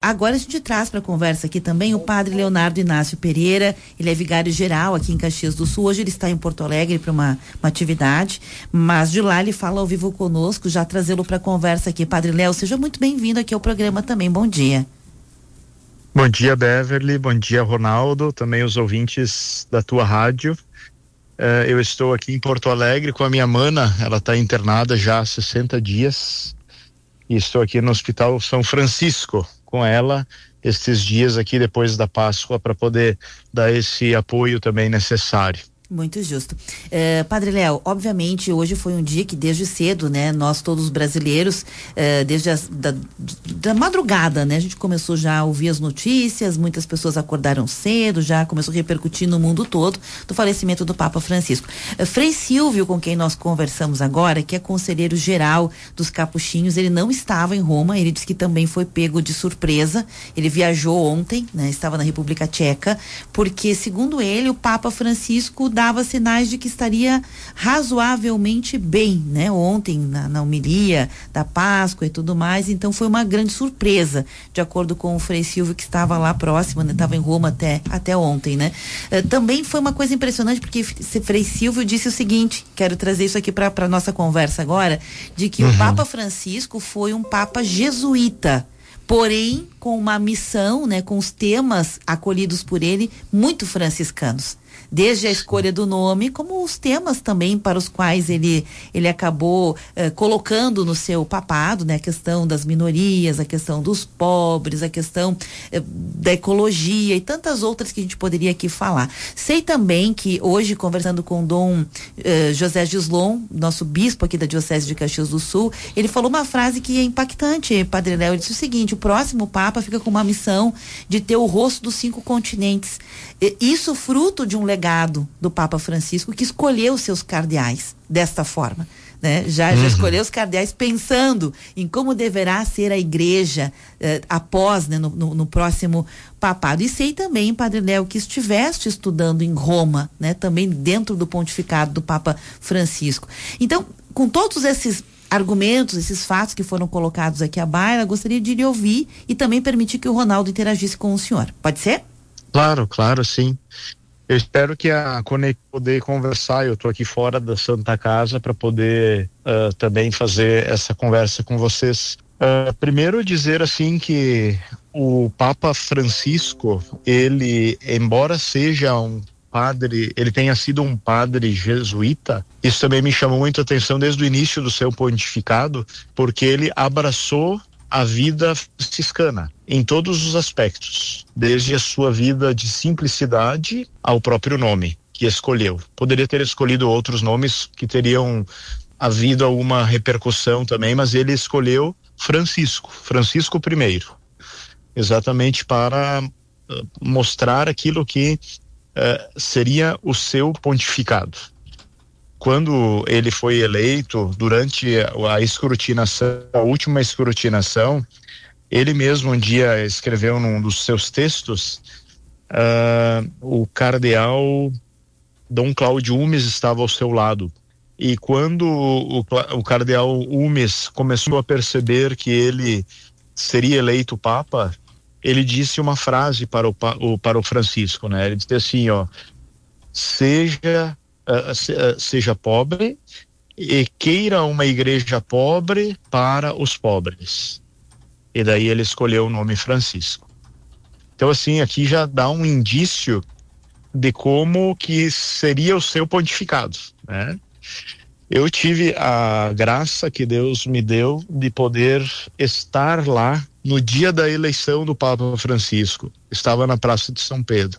Agora a gente traz para a conversa aqui também o padre Leonardo Inácio Pereira. Ele é vigário geral aqui em Caxias do Sul. Hoje ele está em Porto Alegre para uma atividade, mas de lá ele fala ao vivo conosco, já trazê-lo para a conversa aqui. Padre Léo, seja muito bem-vindo aqui ao programa também. Bom dia. Bom dia, Beverly. Bom dia, Ronaldo. Também os ouvintes da tua rádio. Eu estou aqui em Porto Alegre com a minha mana. Ela está internada já há 60 dias e estou aqui no Hospital São Francisco com ela estes dias aqui depois da Páscoa para poder dar esse apoio também necessário. Muito justo. Padre Léo, obviamente hoje foi um dia que desde cedo, né, nós todos brasileiros, desde da madrugada, né, a gente começou já a ouvir as notícias, muitas pessoas acordaram cedo, já começou a repercutir no mundo todo do falecimento do Papa Francisco. Frei Silvio, com quem nós conversamos agora, que é conselheiro geral dos Capuchinhos, ele não estava em Roma, ele disse que também foi pego de surpresa, ele viajou ontem, né, estava na República Tcheca, porque segundo ele, o Papa Francisco dava sinais de que estaria razoavelmente bem, né? Ontem na homilia da Páscoa e tudo mais, então foi uma grande surpresa, de acordo com o Frei Silvio, que estava lá próximo, né? Estava em Roma até ontem, né? Também foi uma coisa impressionante, porque Frei Silvio disse o seguinte, quero trazer isso aqui para nossa conversa agora, de que o Papa Francisco foi um Papa jesuíta, porém com uma missão, né? Com os temas acolhidos por ele, muito franciscanos. Desde a escolha do nome, como os temas também para os quais ele acabou colocando no seu papado, né? A questão das minorias, a questão dos pobres, a questão da ecologia e tantas outras que a gente poderia aqui falar. Sei também que hoje, conversando com o Dom José Gislon, nosso bispo aqui da Diocese de Caxias do Sul, ele falou uma frase que é impactante, Padre Léo. Ele disse o seguinte: o próximo Papa fica com uma missão de ter o rosto dos 5 continentes. Isso fruto de um legado do Papa Francisco, que escolheu os seus cardeais desta forma, né? Já escolheu os cardeais pensando em como deverá ser a igreja após, né, no próximo papado. E sei também, Padre Léo, que estiveste estudando em Roma, né? Também dentro do pontificado do Papa Francisco. Então, com todos esses argumentos, esses fatos que foram colocados aqui à baila, gostaria de lhe ouvir e também permitir que o Ronaldo interagisse com o senhor. Pode ser? Claro, sim. Eu espero que poder conversar. Eu estou aqui fora da Santa Casa para poder também fazer essa conversa com vocês. Primeiro dizer assim que o Papa Francisco, ele, embora seja um padre, ele tenha sido um padre jesuíta, isso também me chamou muito a atenção desde o início do seu pontificado, porque ele abraçou a vida franciscana em todos os aspectos, desde a sua vida de simplicidade ao próprio nome que escolheu. Poderia ter escolhido outros nomes que teriam havido alguma repercussão também, mas ele escolheu Francisco I, exatamente para mostrar aquilo que seria o seu pontificado. Quando ele foi eleito, durante a escrutinação, a última escrutinação, ele mesmo um dia escreveu num dos seus textos, o cardeal Dom Cláudio Umes estava ao seu lado. E quando o cardeal Umes começou a perceber que ele seria eleito papa, ele disse uma frase para o Francisco, né? Ele disse assim, seja pobre e queira uma igreja pobre para os pobres. E daí ele escolheu o nome Francisco. Então, assim, aqui já dá um indício de como que seria o seu pontificado, né? Eu tive a graça que Deus me deu de poder estar lá no dia da eleição do Papa Francisco. Estava na Praça de São Pedro.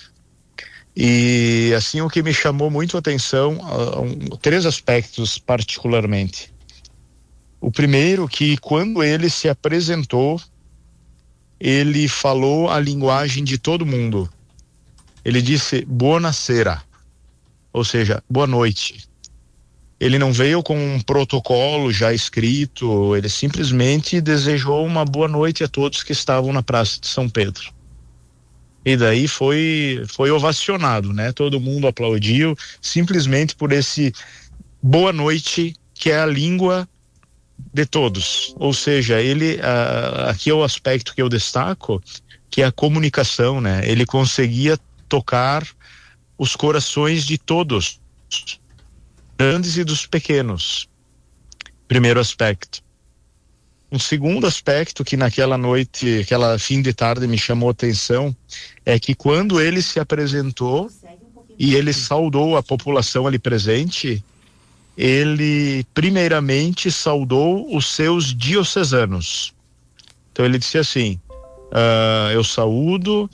E assim, o que me chamou muito a atenção, 3 aspectos particularmente. O primeiro, que quando ele se apresentou, ele falou a linguagem de todo mundo. Ele disse buonasera, ou seja, boa noite. Ele não veio com um protocolo já escrito, ele simplesmente desejou uma boa noite a todos que estavam na Praça de São Pedro. E daí foi ovacionado, né? Todo mundo aplaudiu simplesmente por esse boa noite, que é a língua de todos. Ou seja, ele, aqui é o aspecto que eu destaco, que é a comunicação, né? Ele conseguia tocar os corações de todos, grandes e dos pequenos. Primeiro aspecto. Um segundo aspecto que naquela noite, aquela fim de tarde me chamou a atenção, é que quando ele se apresentou e ele saudou a população ali presente, ele primeiramente saudou os seus diocesanos. Então ele disse assim, eu saúdo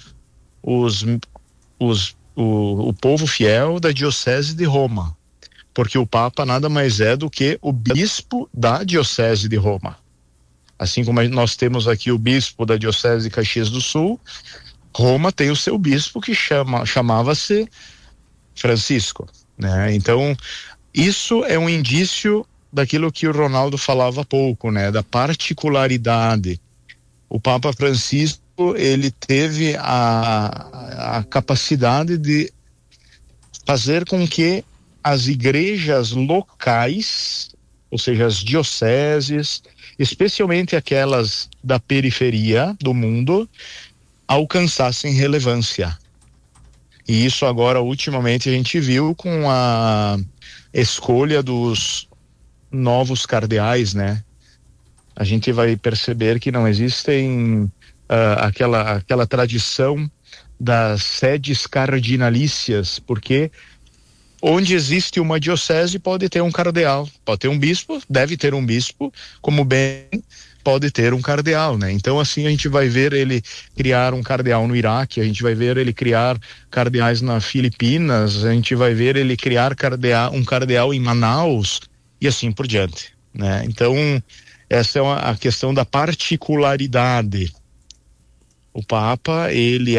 o povo fiel da diocese de Roma, porque o Papa nada mais é do que o bispo da diocese de Roma. Assim como nós temos aqui o bispo da diocese de Caxias do Sul, Roma tem o seu bispo que chamava-se Francisco, né? Então, isso é um indício daquilo que o Ronaldo falava há pouco, né? Da particularidade. O Papa Francisco, ele teve a capacidade de fazer com que as igrejas locais, ou seja, as dioceses, especialmente aquelas da periferia do mundo, alcançassem relevância. E isso agora, ultimamente, a gente viu com a escolha dos novos cardeais, né? A gente vai perceber que não existem aquela tradição das sedes cardinalícias, porque onde existe uma diocese pode ter um cardeal, pode ter um bispo, deve ter um bispo, como bem pode ter um cardeal, né? Então assim a gente vai ver ele criar um cardeal no Iraque, a gente vai ver ele criar cardeais nas Filipinas, a gente vai ver ele criar um cardeal em Manaus e assim por diante, né? Então essa é a questão da particularidade. O Papa, ele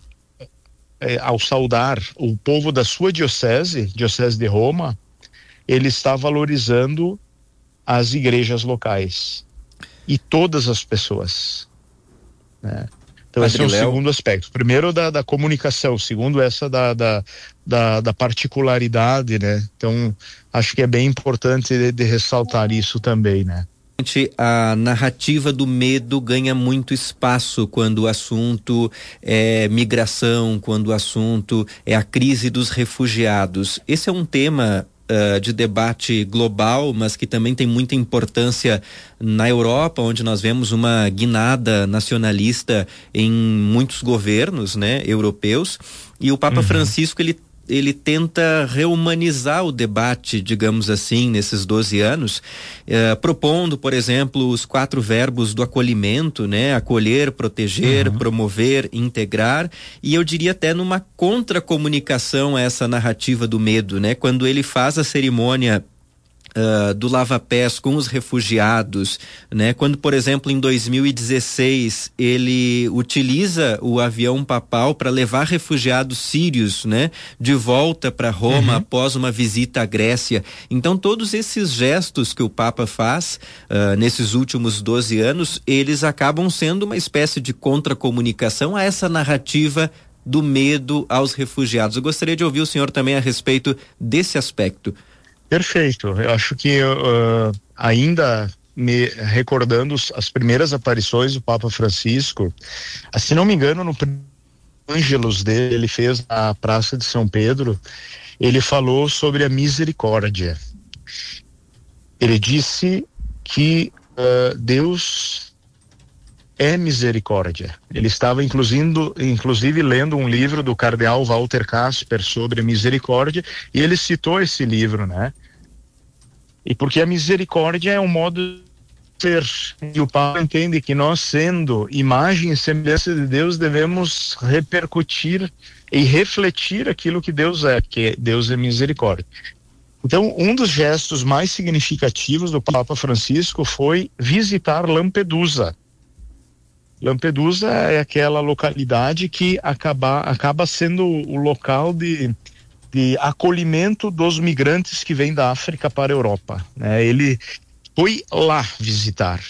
ao saudar o povo da sua diocese de Roma, ele está valorizando as igrejas locais e todas as pessoas, né? Então esse é o segundo aspecto. Primeiro da comunicação, segundo essa da particularidade, né? Então acho que é bem importante de ressaltar isso também, né? A narrativa do medo ganha muito espaço quando o assunto é migração, quando o assunto é a crise dos refugiados. Esse é um tema de debate global, mas que também tem muita importância na Europa, onde nós vemos uma guinada nacionalista em muitos governos, né, europeus. E o Papa Francisco, ele tenta reumanizar o debate, digamos assim, nesses 12 anos, propondo, por exemplo, os 4 verbos do acolhimento, né? Acolher, proteger, promover, integrar, e eu diria até numa contracomunicação a essa narrativa do medo, né? Quando ele faz a cerimônia do lava-pés com os refugiados, né? Quando, por exemplo, em 2016 ele utiliza o avião papal para levar refugiados sírios, né? De volta para Roma após uma visita à Grécia. Então todos esses gestos que o Papa faz nesses últimos 12 anos, eles acabam sendo uma espécie de contracomunicação a essa narrativa do medo aos refugiados. Eu gostaria de ouvir o senhor também a respeito desse aspecto. Perfeito. Eu acho que ainda me recordando as primeiras aparições do Papa Francisco, se não me engano, no Ângelus dele, ele fez na Praça de São Pedro, ele falou sobre a misericórdia. Ele disse que Deus é misericórdia. Ele estava inclusive lendo um livro do cardeal Walter Casper sobre a misericórdia, e ele citou esse livro, né? E porque a misericórdia é um modo de ser, e o Papa entende que nós, sendo imagem e semelhança de Deus, devemos repercutir e refletir aquilo que Deus é, que Deus é misericórdia. Então, um dos gestos mais significativos do Papa Francisco foi visitar Lampedusa. Lampedusa é aquela localidade que acaba sendo o local de acolhimento dos migrantes que vêm da África para a Europa, né? Ele foi lá visitar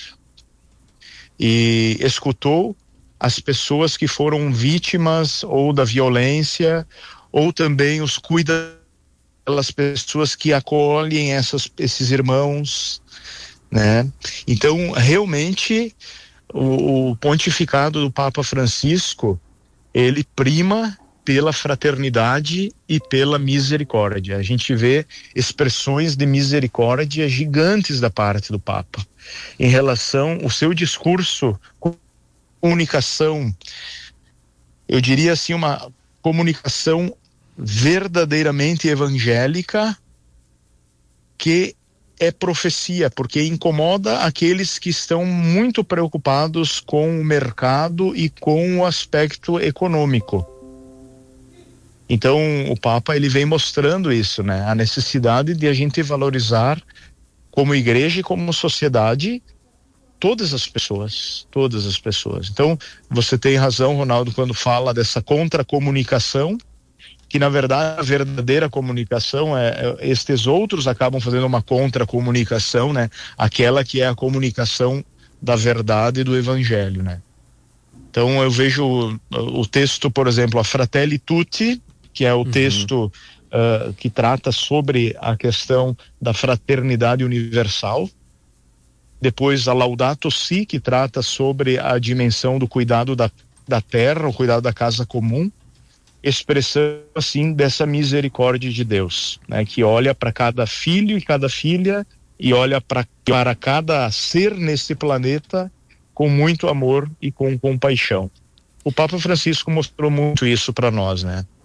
e escutou as pessoas que foram vítimas ou da violência, ou também os cuidadores, pelas pessoas que acolhem esses irmãos. né? Então, realmente, o pontificado do Papa Francisco, ele prima pela fraternidade e pela misericórdia. A gente vê expressões de misericórdia gigantes da parte do Papa em relação ao seu discurso, comunicação, eu diria assim, uma comunicação verdadeiramente evangélica, que é profecia, porque incomoda aqueles que estão muito preocupados com o mercado e com o aspecto econômico. Então, o Papa, ele vem mostrando isso, né? A necessidade de a gente valorizar, como igreja e como sociedade, todas as pessoas, todas as pessoas. Então, você tem razão, Ronaldo, quando fala dessa contra-comunicação, que na verdade a verdadeira comunicação estes outros acabam fazendo uma contra-comunicação, né? Aquela que é a comunicação da verdade do evangelho, né? Então eu vejo o texto, por exemplo, a Fratelli Tutti, que é o texto que trata sobre a questão da fraternidade universal. Depois a Laudato Si, que trata sobre a dimensão do cuidado da terra, o cuidado da casa comum, expressão assim dessa misericórdia de Deus, né, que olha para cada filho e cada filha e olha para cada ser nesse planeta com muito amor e com compaixão. O Papa Francisco mostrou muito isso para nós, né?